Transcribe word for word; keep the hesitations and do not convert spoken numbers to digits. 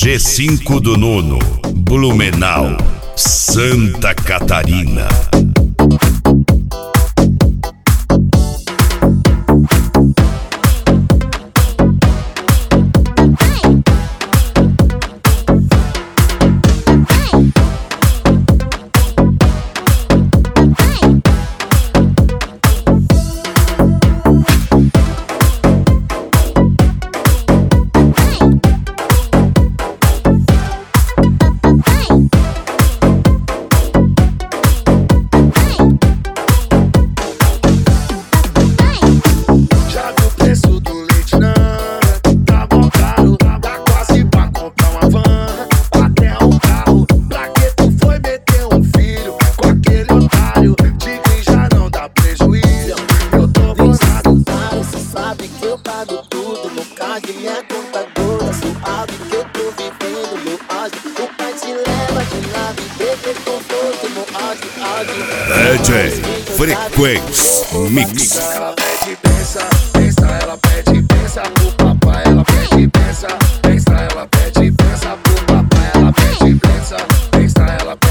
G cinco do Nuno, Blumenau, Santa Catarina. D J Frequência Mix. Ela pede pensa, pensa, ela pede pensa pro papai, ela pede pensa, pensa, ela pede pensa pro papai, ela pede pensa, pensa, ela